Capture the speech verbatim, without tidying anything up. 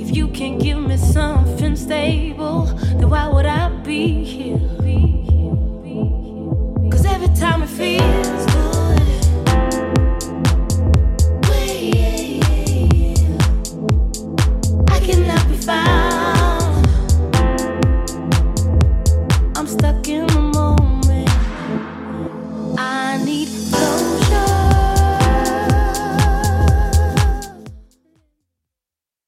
you can't give me something stable, then why would I be here?